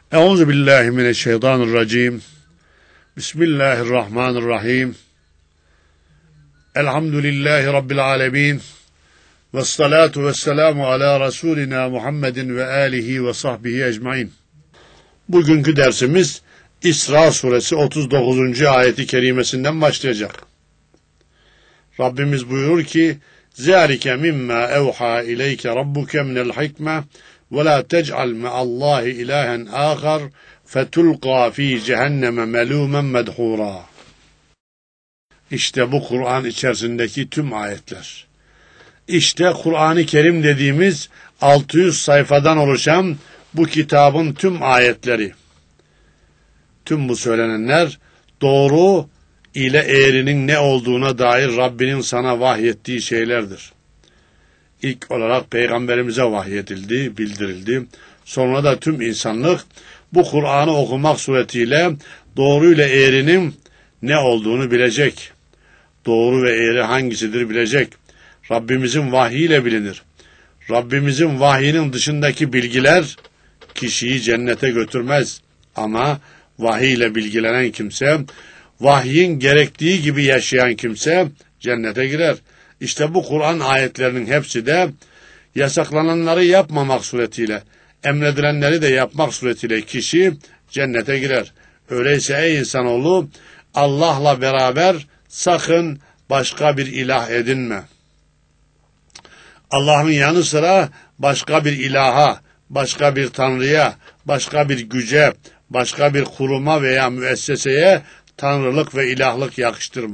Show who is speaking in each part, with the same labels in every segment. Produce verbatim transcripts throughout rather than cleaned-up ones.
Speaker 1: Euzu billahi mineşşeytanirracim. Bismillahirrahmanirrahim. Elhamdülillahi rabbil alamin. Ves salatu vesselamu ala rasulina Muhammedin ve alihi ve sahbihi ecmaîn. Bugünkü dersimiz İsra suresi otuz dokuzuncu ayeti kerimesinden başlayacak. Rabbimiz buyurur ki: "Zâlike mimma evhâ ileyke rabbuke minel hikme ve la tec'al me'allahi ilahen âkhar fetulqâ fî cehenneme melûmen medhûrâ." İşte bu Kur'an içerisindeki tüm ayetler. İşte Kur'an-ı Kerim dediğimiz altı yüz sayfadan oluşan bu kitabın tüm ayetleri. Tüm bu söylenenler doğru ile eğrinin ne olduğuna dair Rabbinin sana vahyettiği şeylerdir. İlk olarak Peygamberimize vahyedildi, bildirildi. Sonra da tüm insanlık bu Kur'an'ı okumak suretiyle doğru ile eğrinin ne olduğunu bilecek. Doğru ve eğri hangisidir bilecek. Rabbimizin vahyiyle bilinir. Rabbimizin vahyinin dışındaki bilgiler kişiyi cennete götürmez. Ama vahiy ile bilgilenen kimse, vahyin gerektiği gibi yaşayan kimse cennete girer. İşte bu Kur'an ayetlerinin hepsi de yasaklananları yapmamak suretiyle, emredilenleri de yapmak suretiyle kişi cennete girer. Öyleyse ey insanoğlu, Allah'la beraber sakın başka bir ilah edinme. Allah'ın yanı sıra başka bir ilaha, başka bir tanrıya, başka bir güce, başka bir kuruma veya müesseseye tanrılık ve ilahlık yakıştırma.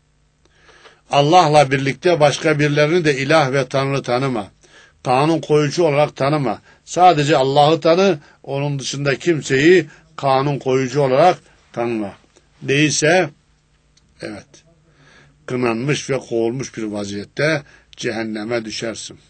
Speaker 1: Allah'la birlikte başka birilerini de ilah ve tanrı tanıma. Kanun koyucu olarak tanıma. Sadece Allah'ı tanı, onun dışında kimseyi kanun koyucu olarak tanıma. Değilse, evet, kınanmış ve kovulmuş bir vaziyette cehenneme düşersin.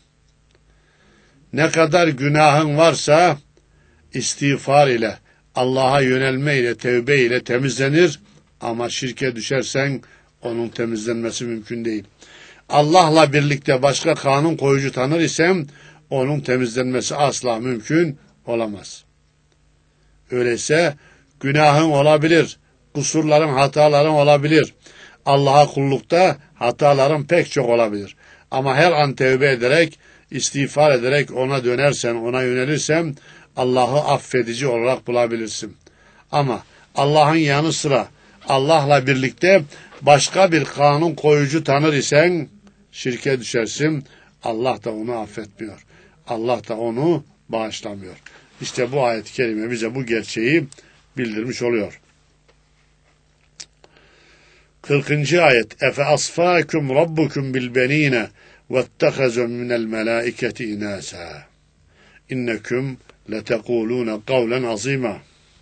Speaker 1: Ne kadar günahın varsa istiğfar ile, Allah'a yönelme ile, tevbe ile temizlenir ama şirke düşersen onun temizlenmesi mümkün değil. Allah'la birlikte başka kanun koyucu tanır isem onun temizlenmesi asla mümkün olamaz. Öyleyse günahın olabilir, kusurların, hataların olabilir. Allah'a kullukta hataların pek çok olabilir. Ama her an tevbe ederek, istiğfar ederek ona dönersen, ona yönelirsen Allah'ı affedici olarak bulabilirsin. Ama Allah'ın yanı sıra Allah'la birlikte başka bir kanun koyucu tanır isen şirke düşersin. Allah da onu affetmiyor. Allah da onu bağışlamıyor. İşte bu ayet-i kerime bize bu gerçeği bildirmiş oluyor. kırkıncı ayet. Efe asfâkum rabbukum bil benîne vettekhezum minel melâiketi inâsâ. İnneküm letekulûne kavlen azîmâ.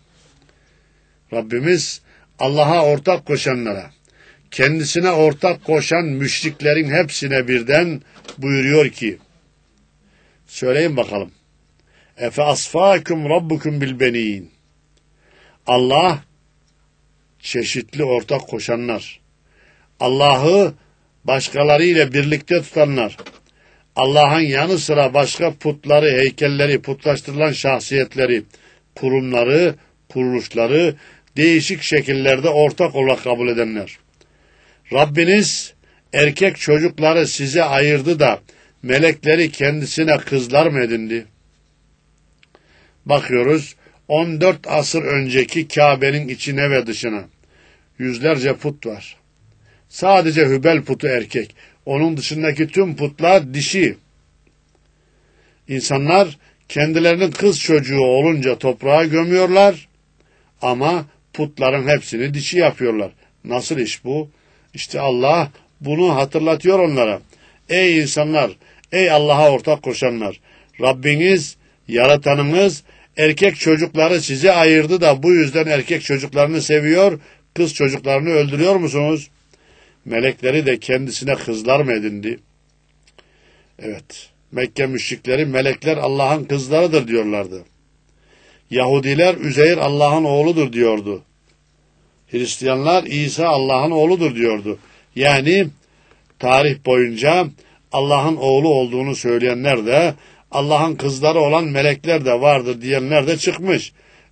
Speaker 1: Rabbimiz Allah'a ortak koşanlara, kendisine ortak koşan müşriklerin hepsine birden buyuruyor ki, söyleyin bakalım. Efe asfâkum rabbukum bil benîn. Allah çeşitli ortak koşanlar, Allah'ı başkalarıyla birlikte tutanlar, Allah'ın yanı sıra başka putları, heykelleri, putlaştırılan şahsiyetleri, kurumları, kuruluşları değişik şekillerde ortak olarak kabul edenler. Rabbiniz erkek çocukları size ayırdı da melekleri kendisine kızlar mı edindi? Bakıyoruz on dört asır önceki Kabe'nin içine ve dışına yüzlerce put var. Sadece Hübel putu erkek. Onun dışındaki tüm putlar dişi. İnsanlar kendilerinin kız çocuğu olunca toprağa gömüyorlar ama putların hepsini dişi yapıyorlar. Nasıl iş bu? İşte Allah bunu hatırlatıyor onlara. Ey insanlar, ey Allah'a ortak koşanlar, Rabbiniz, yaratanınız erkek çocukları size ayırdı da bu yüzden erkek çocuklarını seviyor, kız çocuklarını öldürüyor musunuz? Melekleri de kendisine kızlar mı edindi? Evet, Mekke müşrikleri melekler Allah'ın kızlarıdır diyorlardı. Yahudiler Üzeyr Allah'ın oğludur diyordu. Hristiyanlar İsa Allah'ın oğludur diyordu. Yani tarih boyunca Allah'ın oğlu olduğunu söyleyenler de, Allah'ın kızları olan melekler de vardır diyenler de çıkmış.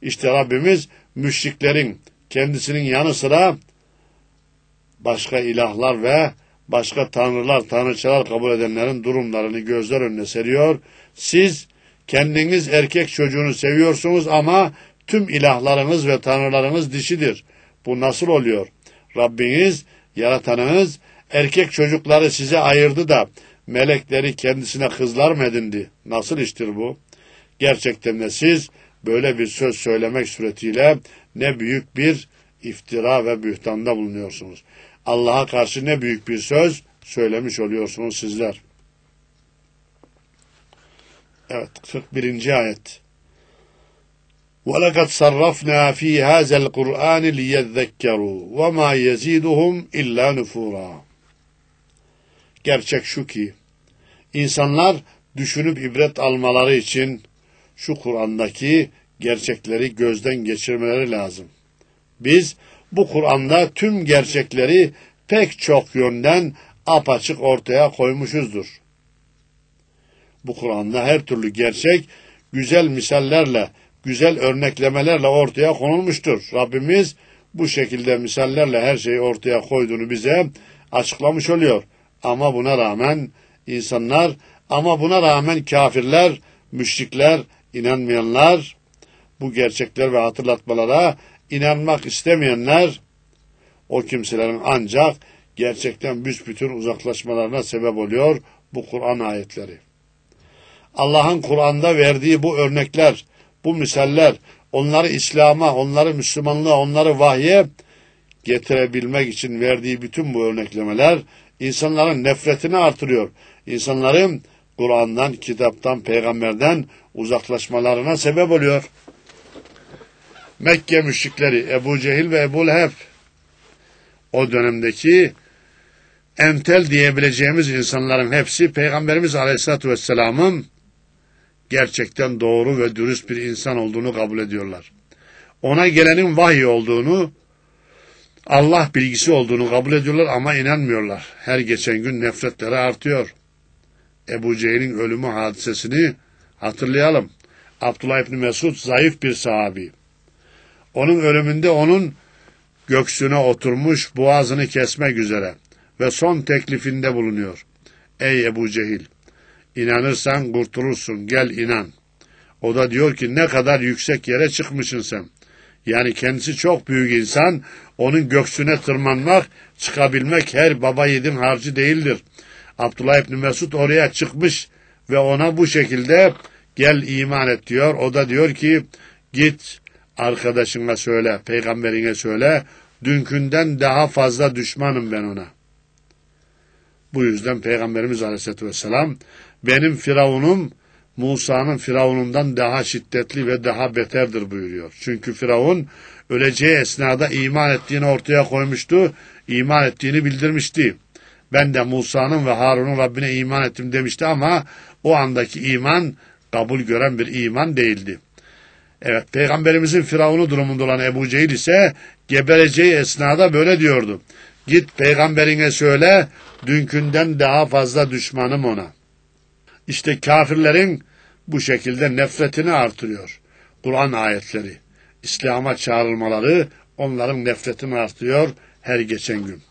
Speaker 1: İşte Rabbimiz müşriklerin kendisinin yanı sıra başka ilahlar ve başka tanrılar, tanrıçalar kabul edenlerin durumlarını gözler önüne seriyor. Siz kendiniz erkek çocuğunu seviyorsunuz ama tüm ilahlarınız ve tanrılarınız dişidir. Bu nasıl oluyor? Rabbiniz, yaratanınız erkek çocukları size ayırdı da melekleri kendisine kızlar mı edindi? Nasıl iştir bu? Gerçekten de siz böyle bir söz söylemek suretiyle ne büyük bir iftira ve bühtanda bulunuyorsunuz. Allah'a karşı ne büyük bir söz söylemiş oluyorsunuz sizler. Evet, kırk birinci ayet. وَلَقَدْ صَرَّفْنَا ف۪ي هَذَا الْقُرْآنِ لِيَذَّكَّرُوا وَمَا يَزِيدُهُمْ اِلَّا نُفُورًا. Gerçek şu ki, insanlar düşünüp ibret almaları için şu Kur'an'daki gerçekleri gözden geçirmeleri lazım. Biz bu Kur'an'da tüm gerçekleri pek çok yönden apaçık ortaya koymuşuzdur. Bu Kur'an'da her türlü gerçek güzel misallerle, güzel örneklemelerle ortaya konulmuştur. Rabbimiz bu şekilde misallerle her şeyi ortaya koyduğunu bize açıklamış oluyor. Ama buna rağmen insanlar, ama buna rağmen kafirler, müşrikler, inanmayanlar, bu gerçekler ve hatırlatmalara inanmak istemeyenler, o kimselerin ancak gerçekten büsbütün uzaklaşmalarına sebep oluyor bu Kur'an ayetleri. Allah'ın Kur'an'da verdiği bu örnekler, bu misaller, onları İslam'a, onları Müslümanlığa, onları vahye getirebilmek için verdiği bütün bu örneklemeler, insanların nefretini artırıyor. İnsanların Kur'an'dan, kitaptan, peygamberden uzaklaşmalarına sebep oluyor. Mekke müşrikleri Ebu Cehil ve Ebu Leheb, o dönemdeki entel diyebileceğimiz insanların hepsi Peygamberimiz Aleyhisselatü Vesselam'ın gerçekten doğru ve dürüst bir insan olduğunu kabul ediyorlar. Ona gelenin vahiy olduğunu, Allah bilgisi olduğunu kabul ediyorlar ama inanmıyorlar. Her geçen gün nefretleri artıyor. Ebu Cehil'in ölümü hadisesini hatırlayalım. Abdullah İbni Mesud zayıf bir sahabi. Onun ölümünde onun göğsüne oturmuş, boğazını kesmek üzere ve son teklifinde bulunuyor. Ey Ebu Cehil, inanırsan kurtulursun, gel inan. O da diyor ki ne kadar yüksek yere çıkmışsın sen. Yani kendisi çok büyük insan, onun göğsüne tırmanmak, çıkabilmek her baba yiğidin harcı değildir. Abdullah İbni Mesud oraya çıkmış ve ona bu şekilde gel iman et diyor. O da diyor ki git arkadaşına söyle, peygamberine söyle, dünkünden daha fazla düşmanım ben ona. Bu yüzden Peygamberimiz Aleyhisselatü Vesselam benim Firavunum Musa'nın Firavunundan daha şiddetli ve daha beterdir buyuruyor. Çünkü Firavun öleceği esnada iman ettiğini ortaya koymuştu, iman ettiğini bildirmişti. Ben de Musa'nın ve Harun'un Rabbine iman ettim demişti ama o andaki iman kabul gören bir iman değildi. Evet, Peygamberimizin Firavun'u durumunda olan Ebu Cehil ise gebereceği esnada böyle diyordu. Git peygamberine söyle, dünkünden daha fazla düşmanım ona. İşte kafirlerin bu şekilde nefretini artırıyor. Kur'an ayetleri, İslam'a çağrılmaları onların nefretini artırıyor her geçen gün.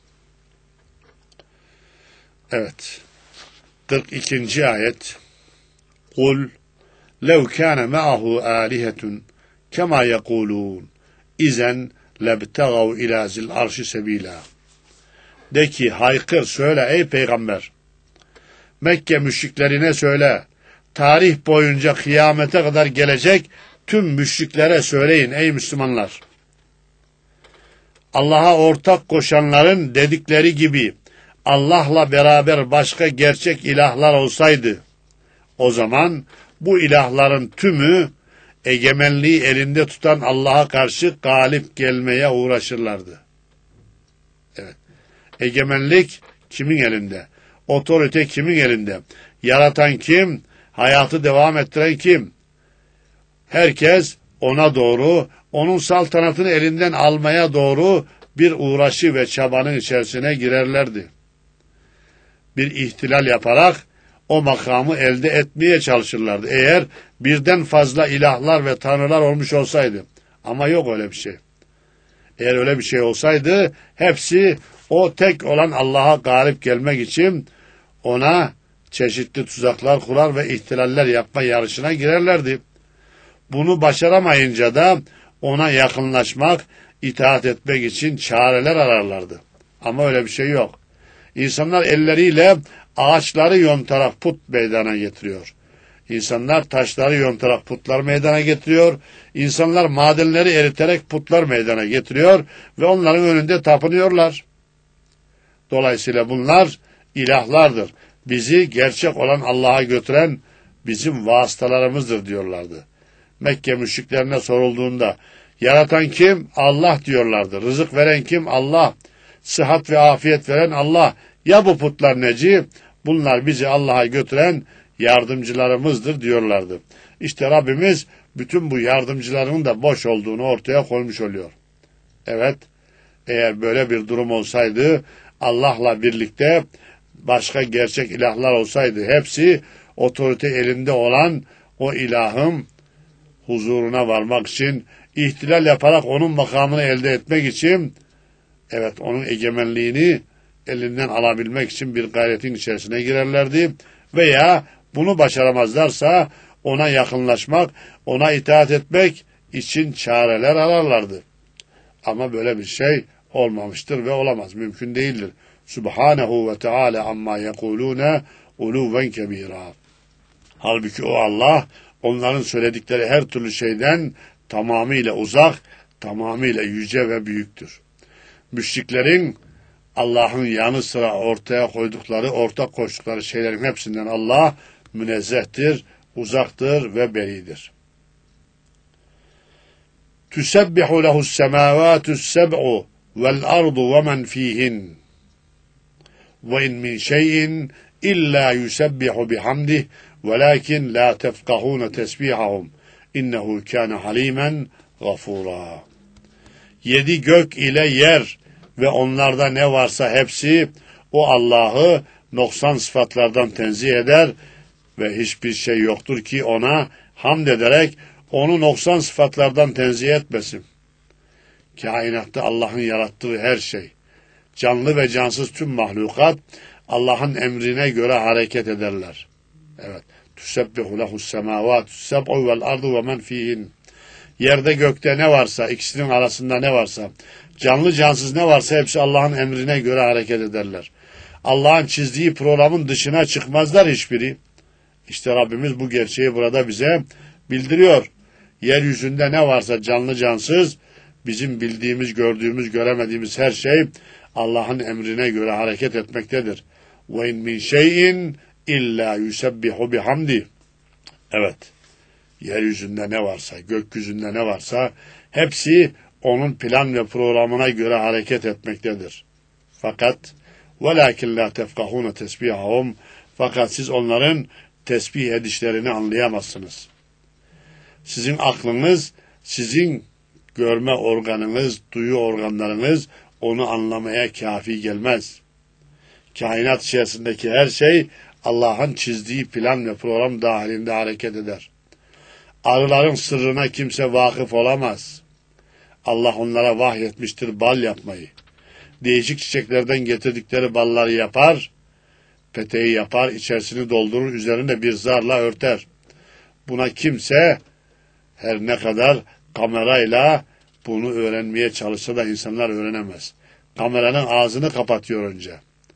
Speaker 1: Evet, kırk ikinci ayet. Kul lev kâne me'ahu âlihetun kemâ yekulûn izen lebtegav ilâ zil arşi sebîlâ. De ki, haykır, söyle ey peygamber. Mekke müşriklerine söyle. Tarih boyunca kıyamete kadar gelecek tüm müşriklere söyleyin ey Müslümanlar. Allah'a ortak koşanların dedikleri gibi Allah'la beraber başka gerçek ilahlar olsaydı, o zaman bu ilahların tümü egemenliği elinde tutan Allah'a karşı galip gelmeye uğraşırlardı. Evet. Egemenlik kimin elinde? Otorite kimin elinde? Yaratan kim? Hayatı devam ettiren kim? Herkes ona doğru, onun saltanatını elinden almaya doğru bir uğraşı ve çabanın içerisine girerlerdi. Bir ihtilal yaparak o makamı elde etmeye çalışırlardı. Eğer birden fazla ilahlar ve tanrılar olmuş olsaydı, Ama yok öyle bir şey. Eğer öyle bir şey olsaydı hepsi o tek olan Allah'a galip gelmek için ona çeşitli tuzaklar kurar ve ihtilaller yapma yarışına girerlerdi. Bunu başaramayınca da ona yakınlaşmak, itaat etmek için çareler ararlardı. Ama öyle bir şey yok. İnsanlar elleriyle ağaçları yontarak put meydana getiriyor. İnsanlar taşları yontarak putlar meydana getiriyor. İnsanlar madenleri eriterek putlar meydana getiriyor ve onların önünde tapınıyorlar. Dolayısıyla bunlar ilahlardır. Bizi gerçek olan Allah'a götüren bizim vasıtalarımızdır diyorlardı. Mekke müşriklerine sorulduğunda yaratan kim? Allah diyorlardı. Rızık veren kim? Allah. Sıhhat ve afiyet veren Allah. Ya bu putlar neci? Bunlar bizi Allah'a götüren yardımcılarımızdır diyorlardı. İşte Rabbimiz bütün bu yardımcıların da boş olduğunu ortaya koymuş oluyor. Evet, eğer böyle bir durum olsaydı Allah'la birlikte başka gerçek ilahlar olsaydı hepsi otorite elinde olan o ilahın huzuruna varmak için ihtilal yaparak onun makamını elde etmek için evet onun egemenliğini elinden alabilmek için bir gayretin içerisine girerlerdi veya bunu başaramazlarsa ona yakınlaşmak, ona itaat etmek için çareler ararlardı. Ama böyle bir şey olmamıştır ve olamaz. Mümkün değildir. Subhanehu ve Teala amma yekulune uluven kebira. Halbuki o Allah onların söyledikleri her türlü şeyden tamamıyla uzak, tamamıyla yüce ve büyüktür. Müşriklerin Allah'ın yanı sıra ortaya koydukları, ortak koştukları şeylerin hepsinden Allah münezzehtir, uzaktır ve beridir. Tüsebbihu lehus semâvâtus seb'u vel ardu ve men fîhin ve in min şeyin illa yusebbihu bihamdih velakin la tefkahûne tesbihahum innehu kâne halîmen gafûrâ. Yedi gök ile yer ve onlarda ne varsa hepsi o Allah'ı noksan sıfatlardan tenzih eder ve hiçbir şey yoktur ki ona hamd ederek onu noksan sıfatlardan tenzih etmesin. Kainatta Allah'ın yarattığı her şey, canlı ve cansız tüm mahlukat Allah'ın emrine göre hareket ederler. Evet. Tüsebbihu lehus semâvâtus seb'u vel ardu ve men fîhin. Yerde gökte ne varsa, ikisinin arasında ne varsa, canlı cansız ne varsa hepsi Allah'ın emrine göre hareket ederler. Allah'ın çizdiği programın dışına çıkmazlar hiçbiri. İşte Rabbimiz bu gerçeği burada bize bildiriyor. Yeryüzünde ne varsa canlı cansız, bizim bildiğimiz, gördüğümüz, göremediğimiz her şey Allah'ın emrine göre hareket etmektedir. Ve in min şeyin illa yusebbihu bihamdi. Evet. Yeryüzünde ne varsa, gökyüzünde ne varsa hepsi onun plan ve programına göre hareket etmektedir. Fakat velakin la tefkahune tesbihahum, fakat siz onların tesbih edişlerini anlayamazsınız. Sizin aklınız, sizin görme organınız, duyu organlarınız onu anlamaya kafi gelmez. Kainat içerisindeki her şey Allah'ın çizdiği plan ve program dahilinde hareket eder. Arıların sırrına kimse vakıf olamaz. Allah onlara vahyetmiştir bal yapmayı. Değişik çiçeklerden getirdikleri balları yapar, peteği yapar, içerisini doldurur, üzerine bir zarla örter. Buna kimse her ne kadar kamerayla bunu öğrenmeye çalışsa da insanlar öğrenemez. Kameranın ağzını kapatıyor önce.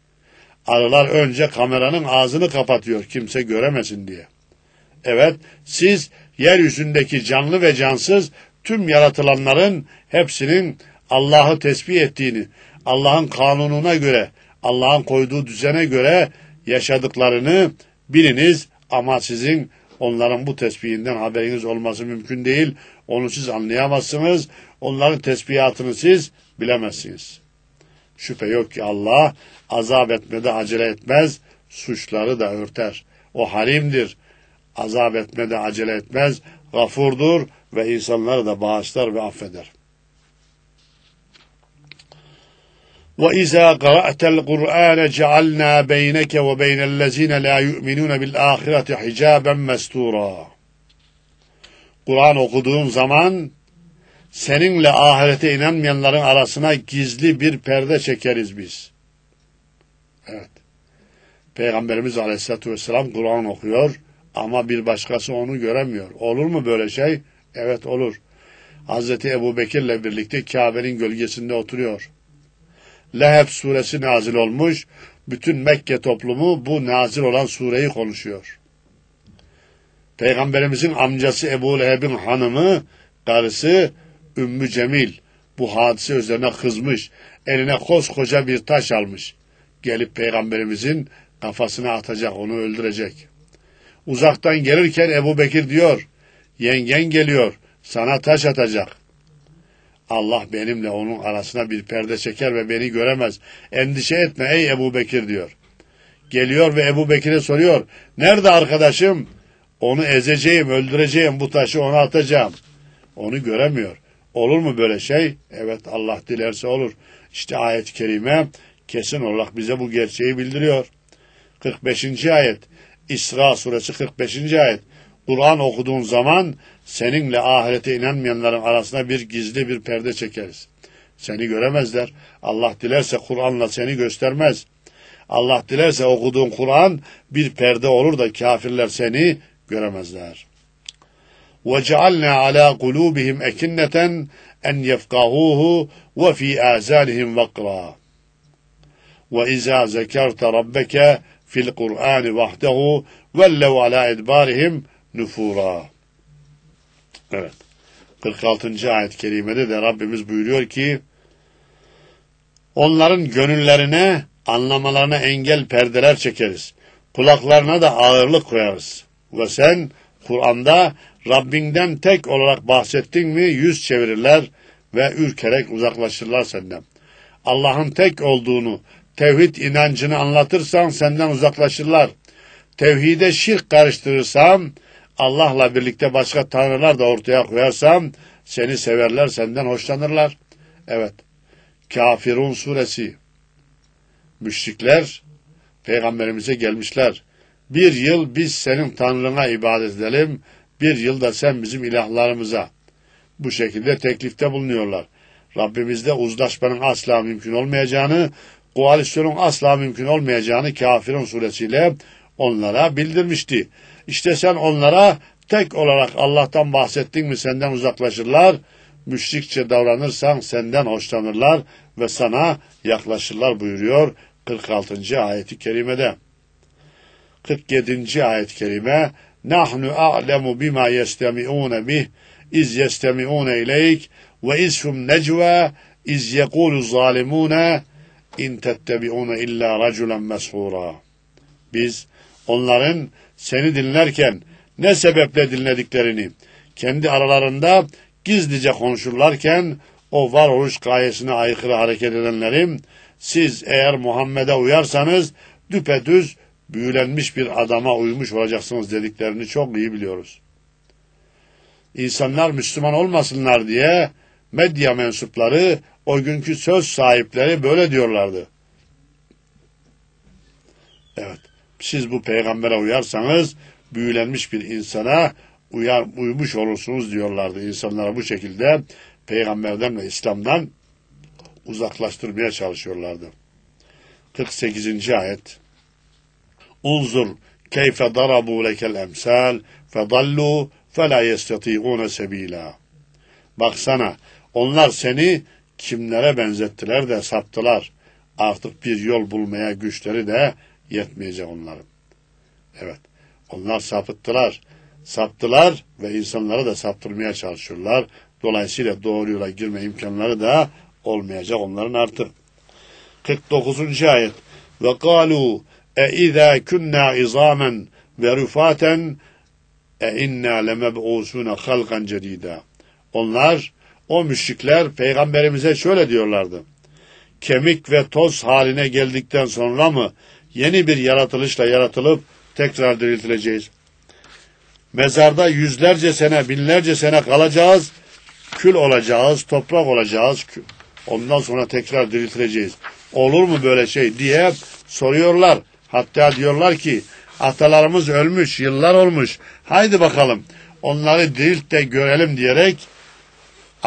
Speaker 1: Arılar önce kameranın ağzını kapatıyor kimse göremesin diye. Evet, siz yeryüzündeki canlı ve cansız tüm yaratılanların hepsinin Allah'ı tesbih ettiğini, Allah'ın kanununa göre, Allah'ın koyduğu düzene göre yaşadıklarını biliniz ama sizin onların bu tesbihinden haberiniz olması mümkün değil. Onu siz anlayamazsınız. Onların tesbihatını siz bilemezsiniz. Şüphe yok ki Allah azap etmede acele etmez, suçları da örter. O halimdir. Azap etmede acele etmez, gafurdur ve insanları da bağışlar ve affeder. وَإِذَا قَرَأْتَ الْقُرْآنَ جَعَلْنَا بَيْنَكَ وَبَيْنَ الَّذ۪ينَ لَا يُؤْمِنُونَ بِالْآخِرَةِ حِجَابًا مَسْتُورًا. Kur'an okuduğun zaman seninle ahirete inanmayanların arasına gizli bir perde çekeriz biz. Evet. Peygamberimiz Aleyhisselatü Vesselam Kur'an okuyor ama bir başkası onu göremiyor. Olur mu böyle şey? Evet olur. Hazreti Ebubekir'le birlikte Kabe'nin gölgesinde oturuyor. Leheb suresi nazil olmuş. Bütün Mekke toplumu bu nazil olan sureyi konuşuyor. Peygamberimizin amcası Ebu Leheb'in hanımı, karısı Ümmü Cemil bu hadise üzerine kızmış. Eline koskoca bir taş almış. Gelip Peygamberimizin kafasına atacak, onu öldürecek. Uzaktan gelirken Ebubekir diyor, yengen geliyor, sana taş atacak. Allah benimle onun arasına bir perde çeker ve beni göremez. Endişe etme ey Ebubekir diyor. Geliyor ve Ebubekir'e soruyor, nerede arkadaşım? Onu ezeceğim, öldüreceğim, bu taşı ona atacağım. Onu göremiyor. Olur mu böyle şey? Evet, Allah dilerse olur. İşte ayet-i kerime kesin olarak bize bu gerçeği bildiriyor. kırk beşinci ayet, İsra suresi kırk beşinci ayet. Kur'an okuduğun zaman seninle ahirete inanmayanların arasına bir gizli bir perde çekeriz. Seni göremezler. Allah dilerse Kur'an'la seni göstermez. Allah dilerse okuduğun Kur'an bir perde olur da kafirler seni göremezler. وَجَعَلْنَا عَلَى قُلُوبِهِمْ اَكِنَّةً اَنْ يَفْقَهُوهُ وَفِي آذَانِهِمْ وَقْرًا وَإِذَا ذَكَرْتَ رَبَّكَ فِي الْقُرْآنِ وَحْدَهُ وَلَّوْا عَلَى اَدْبَارِهِمْ نُفُورًا. Evet. kırk altıncı ayet-i kerimede de Rabbimiz buyuruyor ki, onların gönüllerine, anlamalarına engel perdeler çekeriz. Kulaklarına da ağırlık koyarız. Ve sen Kur'an'da Rabbinden tek olarak bahsettin mi yüz çevirirler ve ürkerek uzaklaşırlar senden. Allah'ın tek olduğunu, tevhid inancını anlatırsan senden uzaklaşırlar. Tevhide şirk karıştırırsam, Allah'la birlikte başka tanrılar da ortaya koyarsam, seni severler, senden hoşlanırlar. Evet, Kafirun suresi. Müşrikler Peygamberimize gelmişler. Bir yıl biz senin tanrına ibadet edelim, bir yıl da sen bizim ilahlarımıza. Bu şekilde teklifte bulunuyorlar. Rabbimizde uzlaşmanın asla mümkün olmayacağını, koalisyonun asla mümkün olmayacağını Kafirun suresiyle onlara bildirmişti. İşte sen onlara tek olarak Allah'tan bahsettin mi senden uzaklaşırlar, müşrikçe davranırsan senden hoşlanırlar ve sana yaklaşırlar buyuruyor kırk altıncı ayet-i kerimede. kırk yedinci ayet-i kerime, nahnu a'lemu bima yestemi'un bih iz yestemi'un ileyk ve izhum necva iz yekulu zalimune in tettebi'un illa raculen meshura. Biz onların seni dinlerken ne sebeple dinlediklerini, kendi aralarında gizlice konuşurlarken o varoluş gayesine aykırı hareket edenlerin, siz eğer Muhammed'e uyarsanız düpedüz büyülenmiş bir adama uymuş olacaksınız dediklerini çok iyi biliyoruz. İnsanlar Müslüman olmasınlar diye medya mensupları, o günkü söz sahipleri böyle diyorlardı. Evet, siz bu peygambere uyarsanız büyülenmiş bir insana uyar, uymuş olursunuz diyorlardı. İnsanlara bu şekilde peygamberden ve İslam'dan uzaklaştırmaya çalışıyorlardı. kırk sekizinci ayet. Unzur keyfe darabu lekel emsal fedallu fela yestati'une sebila. Baksana, onlar seni kimlere benzettiler de saptılar. Artık bir yol bulmaya güçleri de yetmeyecek onların. Evet, onlar sapıttılar. Saptılar ve insanları da saptırmaya çalışıyorlar. Dolayısıyla doğru yola girme imkanları da olmayacak onların artık. kırk dokuzuncu ayet. Ve kâlû e izâ künnâ izâmen ve rüfâten e innâ lemeb'ûsûne halkan cedîdâ. Onlar, o müşrikler peygamberimize şöyle diyorlardı. Kemik ve toz haline geldikten sonra mı yeni bir yaratılışla yaratılıp tekrar diriltileceğiz? Mezarda yüzlerce sene, binlerce sene kalacağız, kül olacağız, toprak olacağız, ondan sonra tekrar diriltileceğiz. Olur mu böyle şey diye soruyorlar. Hatta diyorlar ki atalarımız ölmüş, yıllar olmuş, haydi bakalım onları dirilt de görelim diyerek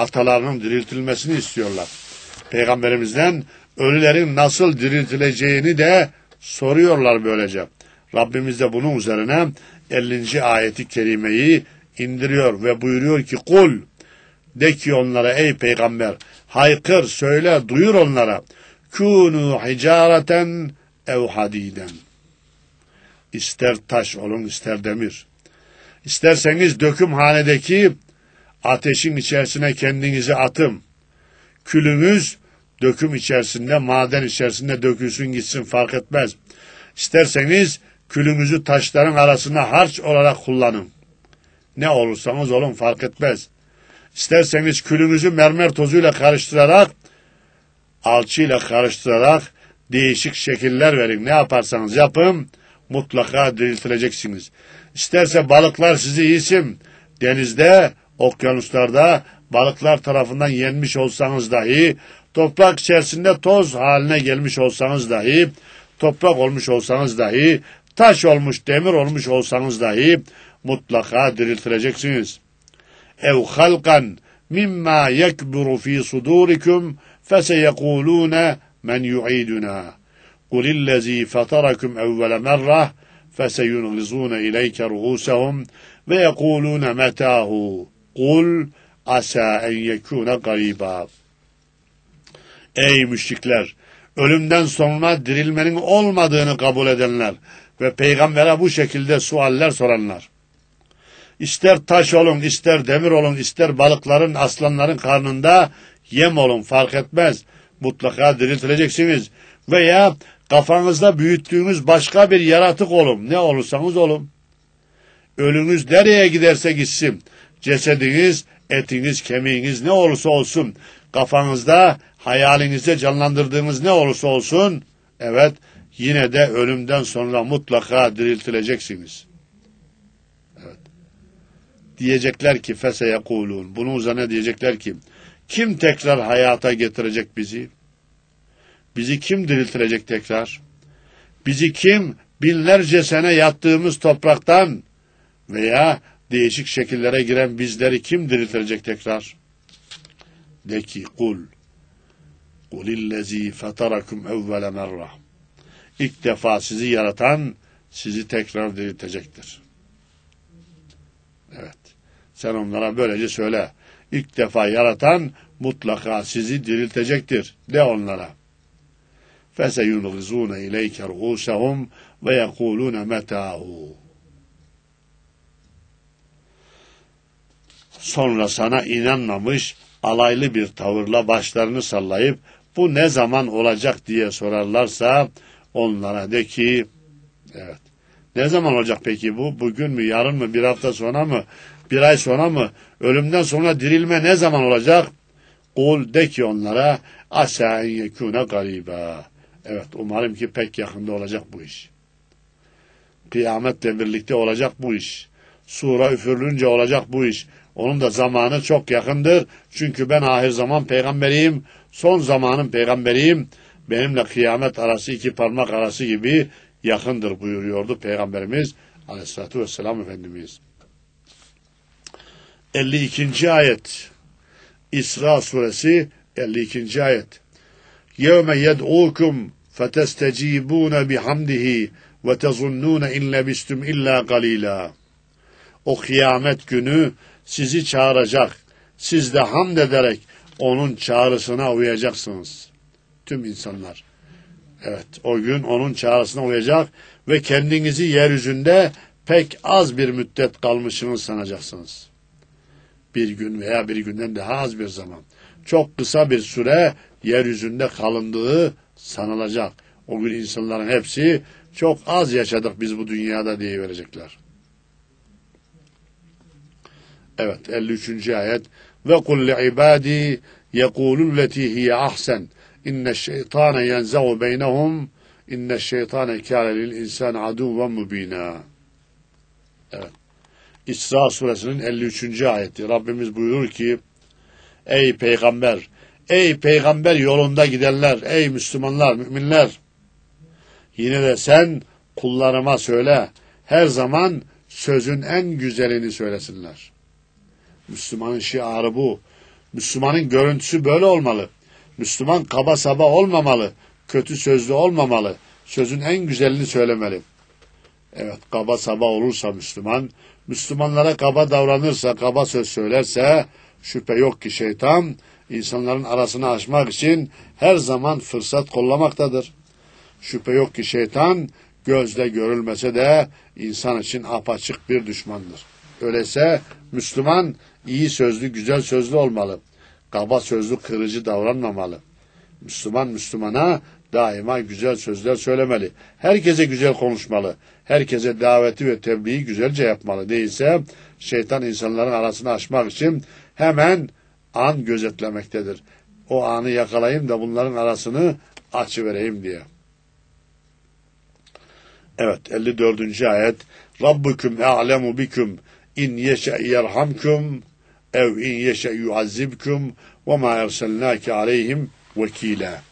Speaker 1: atalarının diriltilmesini istiyorlar. Peygamberimizden ölülerin nasıl diriltileceğini de soruyorlar böylece. Rabbimiz de bunun üzerine ellinci ayeti kerimeyi indiriyor ve buyuruyor ki kul, de ki onlara ey peygamber, haykır, söyle, duyur onlara, kûnû hicâreten ev hadîden. İster taş olun, ister demir. İsterseniz dökümhanedeki ateşin içerisine kendinizi atın. Külünüz döküm içerisinde, maden içerisinde dökülsün gitsin, fark etmez. İsterseniz külünüzü taşların arasına harç olarak kullanın. Ne olursanız olun, fark etmez. İsterseniz külünüzü mermer tozuyla karıştırarak, alçıyla karıştırarak değişik şekiller verin. Ne yaparsanız yapın, mutlaka diriltileceksiniz. İsterse balıklar sizi yesin, denizde, okyanuslarda balıklar tarafından yenmiş olsanız dahi, toprak içerisinde toz haline gelmiş olsanız dahi, toprak olmuş olsanız dahi, taş olmuş, demir olmuş olsanız dahi mutlaka diriltileceksiniz. Ev halkan mimma yekburu fi sudurikum feseyekulune men yu'iduna. Kulillezî fatarakum evvele merrah feseyunğizûne ileyke ruhûsehum ve yekulûne metâhu. Kul asa en yekûne garîbâ. Ey müşrikler! Ölümden sonra dirilmenin olmadığını kabul edenler ve peygambere bu şekilde sualler soranlar. İster taş olun, ister demir olun, ister balıkların, aslanların karnında yem olun, fark etmez. Mutlaka diriltileceksiniz. Veya kafanızda büyüttüğünüz başka bir yaratık olun. Ne olursanız olun. Ölünüz nereye giderse gitsin. Cesediniz, etiniz, kemiğiniz ne olursa olsun. Kafanızda, hayalinizde canlandırdığınız ne olursa olsun. Evet, yine de ölümden sonra mutlaka diriltileceksiniz. Evet. Diyecekler ki feseyekulun. Bunun üzerine diyecekler ki kim tekrar hayata getirecek bizi? Bizi kim diriltilecek tekrar? Bizi kim binlerce sene yattığımız topraktan veya değişik şekillere giren bizleri kim diriltilecek tekrar? De ki kul kulillezî fetarakum evvele merrah. İlk defa sizi yaratan sizi tekrar diriltecektir. Evet. Sen onlara böylece söyle. İlk defa yaratan mutlaka sizi diriltecektir. De onlara. فَسَيُنْغِزُونَ اِلَيْكَ رُؤُوسَهُمْ وَيَقُولُونَ مَتَاهُ. Sonra sana inanmamış, alaylı bir tavırla başlarını sallayıp bu ne zaman olacak diye sorarlarsa onlara de ki evet. Ne zaman olacak peki bu? Bugün mü, yarın mı, bir hafta sonra mı, bir ay sonra mı? Ölümden sonra dirilme ne zaman olacak? Kul de ki onlara asa en yekûne garîbâ. Evet, umarım ki pek yakında olacak bu iş. Kıyametle birlikte olacak bu iş. Sura üfürülünce olacak bu iş. Onun da zamanı çok yakındır. Çünkü ben ahir zaman peygamberiyim. Son zamanın peygamberiyim. Benimle kıyamet arası iki parmak arası gibi yakındır buyuruyordu Peygamberimiz Aleyhisselatü Vesselam Efendimiz. elli ikinci ayet. İsra suresi elli ikinci ayet. يَوْمَ يَدْعُوكُمْ فَتَسْتَجِيبُونَ بِحَمْدِهِ وَتَظُنُّونَ اِنْ لَبِسْتُمْ اِلَّا قَلِيلًا. O kıyamet günü sizi çağıracak. Siz de hamd ederek onun çağrısına uyacaksınız. Tüm insanlar. Evet, o gün onun çağrısına uyacak ve kendinizi yeryüzünde pek az bir müddet kalmışsınız sanacaksınız. Bir gün veya bir günden daha az bir zaman. Çok kısa bir süre yeryüzünde kalındığı sanılacak. O gün insanların hepsi çok az yaşadık biz bu dünyada diye verecekler. Evet, elli üçüncü ayet. Ve kul li ibadi yekulul leti hiye ahsen inneşşeytane yenze'u beynehum inneşşeytane kâle lil insan aduven mubînâ. Evet. İsra suresinin elli üçüncü ayeti. Rabbimiz buyurur ki ey peygamber, ey peygamber yolunda gidenler, ey Müslümanlar, müminler, yine de sen kullarıma söyle, her zaman sözün en güzelini söylesinler. Müslümanın şiarı bu. Müslümanın görüntüsü böyle olmalı. Müslüman kaba saba olmamalı. Kötü sözlü olmamalı. Sözün en güzelini söylemeli. Evet, kaba saba olursa Müslüman, Müslümanlara kaba davranırsa, kaba söz söylerse, şüphe yok ki şeytan, insanların arasını açmak için her zaman fırsat kollamaktadır. Şüphe yok ki şeytan, gözle görülmese de insan için apaçık bir düşmandır. Öyleyse Müslüman iyi sözlü, güzel sözlü olmalı. Kaba sözlü, kırıcı davranmamalı. Müslüman Müslümana daima güzel sözler söylemeli. Herkese güzel konuşmalı. Herkese daveti ve tebliği güzelce yapmalı. Değilse şeytan insanların arasını açmak için hemen an gözetlemektedir. O anı yakalayayım da bunların arasını açıvereyim diye. Evet, elli dördüncü ayet. Rabbukum a'lemu bikum in yeşe yerhamkum ev in yeşe yuazzibkum ve ma erselnake aleyhim vekila.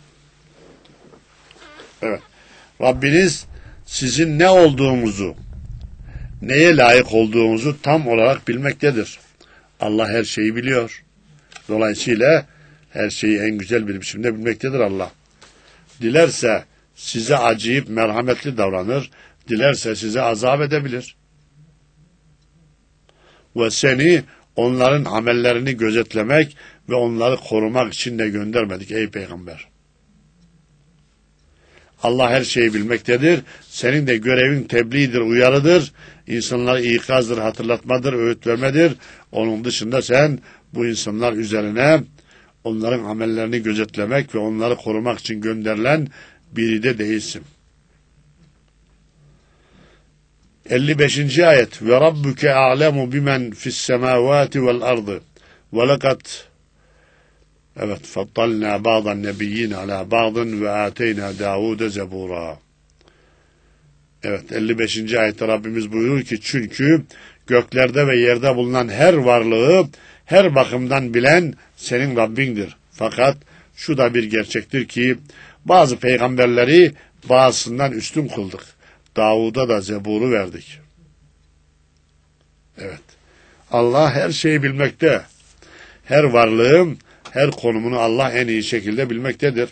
Speaker 1: Evet. Rabbiniz sizin ne olduğunuzu, neye layık olduğunuzu tam olarak bilmektedir. Allah her şeyi biliyor. Dolayısıyla her şeyi en güzel bir biçimde bilmektedir Allah. Dilerse size acıyıp merhametli davranır, dilerse size azap edebilir. Ve seni onların amellerini gözetlemek ve onları korumak için de göndermedik ey peygamber. Allah her şeyi bilmektedir. Senin de görevin tebliğdir, uyarıdır. İnsanlara ikazdır, hatırlatmadır, öğüt vermedir. Onun dışında sen bu insanlar üzerine onların amellerini gözetlemek ve onları korumak için gönderilen biri de değilsin. elli beşinci ayet. Ve rabbuke a'lemu bimen fis semavati vel ardı. Ve lekad evet faddalna ba'dan nebiyyin ala ba'dın ve ateyna Davud'e zebura. Evet, elli beşinci ayette Rabbimiz buyurur ki çünkü göklerde ve yerde bulunan her varlığı her bakımdan bilen senin Rabbindir. Fakat şu da bir gerçektir ki bazı peygamberleri bazısından üstün kıldık. Davud'a da Zebur'u verdik. Evet. Allah her şeyi bilmekte. Her varlığın her konumunu Allah en iyi şekilde bilmektedir.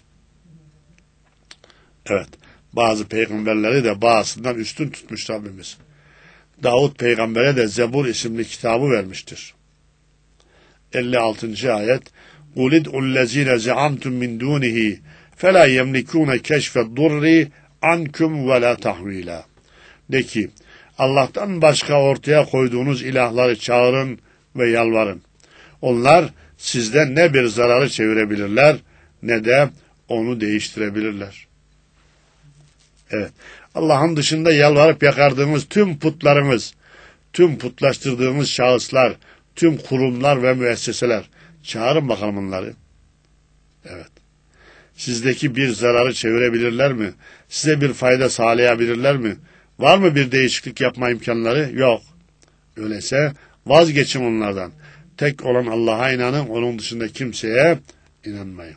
Speaker 1: Evet. Bazı peygamberleri de bazısından üstün tutmuş Rabbimiz. Davud peygambere de Zebur isimli kitabı vermiştir. elli altıncı ayet. قُلِدْ اُلَّذ۪ينَ زَعَمْتُمْ مِنْ دُونِهِ فَلَا يَمْلِكُونَ كَشْفَ الضُّرِّ عَنْكُمْ وَلَا تَحْوِيلًا. De ki, Allah'tan başka ortaya koyduğunuz ilahları çağırın ve yalvarın. Onlar sizden ne bir zararı çevirebilirler ne de onu değiştirebilirler. Evet. Allah'ın dışında yalvarıp yakardığımız tüm putlarımız, tüm putlaştırdığımız şahıslar, tüm kurumlar ve müesseseler. Çağırın bakalım onları. Evet. Sizdeki bir zararı çevirebilirler mi? Size bir fayda sağlayabilirler mi? Var mı bir değişiklik yapma imkanları? Yok. Öyleyse vazgeçin onlardan. Tek olan Allah'a inanın, onun dışında kimseye inanmayın.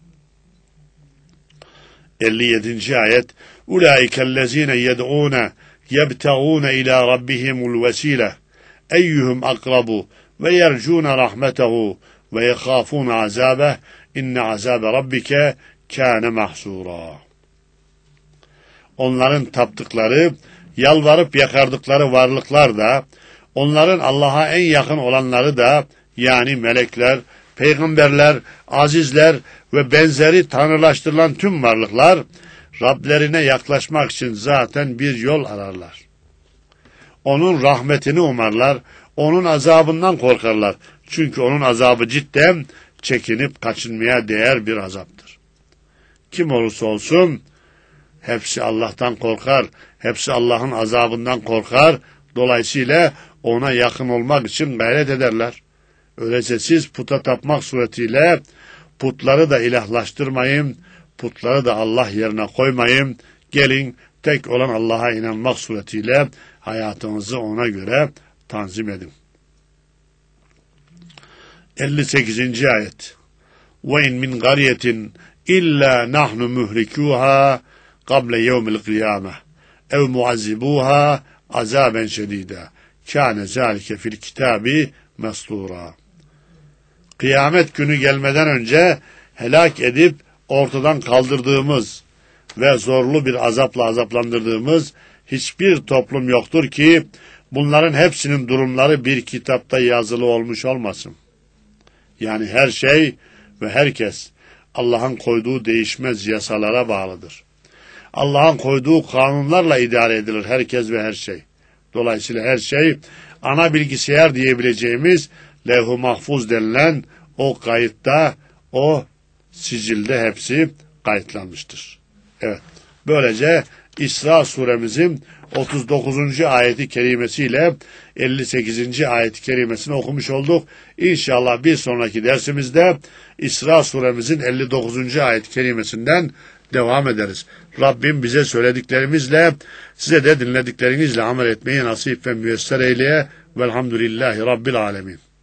Speaker 1: elli yedinci ayet. Ulaikellezine yed'ûne yebtağûne ilâ rabbihimul vesîle eyyuhum akrabu ve yercûne rahmetehu ve yekâfûne azâbeh inne azâbe rabbike kâne mahsûrâ. Onların taptıkları, yalvarıp yakardıkları varlıklar da, onların Allah'a en yakın olanları da, yani melekler, peygamberler, azizler ve benzeri tanrılaştırılan tüm varlıklar, Rablerine yaklaşmak için zaten bir yol ararlar. Onun rahmetini umarlar, onun azabından korkarlar. Çünkü onun azabı cidden çekinip kaçınmaya değer bir azaptır. Kim olursa olsun, hepsi Allah'tan korkar, hepsi Allah'ın azabından korkar, dolayısıyla ona yakın olmak için gayret ederler. Öyleyse siz puta tapmak suretiyle putları da ilahlaştırmayın, putları da Allah yerine koymayın, gelin tek olan Allah'a inanmak suretiyle hayatınızı ona göre tanzim edin. elli sekizinci ayet. وَاِنْ مِنْ قَرْيَةٍ اِلَّا نَحْنُ مُهْلِكُوهَا قَبْلَ يَوْمِ الْقِيَامَةِ اَوْ مُعَذِّبُوهَا عَذَابًا شَد۪يدًا كَانَ ذَٰلِكَ فِي الْكِتَابِ مَسْطُورًا. kıyamet günü gelmeden önce helak edip ortadan kaldırdığımız ve zorlu bir azapla azaplandırdığımız hiçbir toplum yoktur ki bunların hepsinin durumları bir kitapta yazılı olmuş olmasın. Yani her şey ve herkes Allah'ın koyduğu değişmez yasalara bağlıdır. Allah'ın koyduğu kanunlarla idare edilir herkes ve her şey. Dolayısıyla her şey ana bilgisayar diyebileceğimiz levh-i mahfuz denilen o kayıtta, o sicilde hepsi kayıtlanmıştır. Evet, böylece İsra suremizin otuz dokuzuncu ayeti kerimesiyle elli sekizinci ayeti kerimesini okumuş olduk. İnşallah bir sonraki dersimizde İsra suremizin elli dokuzuncu ayet kerimesinden devam ederiz. Rabbim bize söylediklerimizle, size de dinlediklerinizle amel etmeyi nasip ve müyesser eyleye. Velhamdülillahi Rabbil alemin.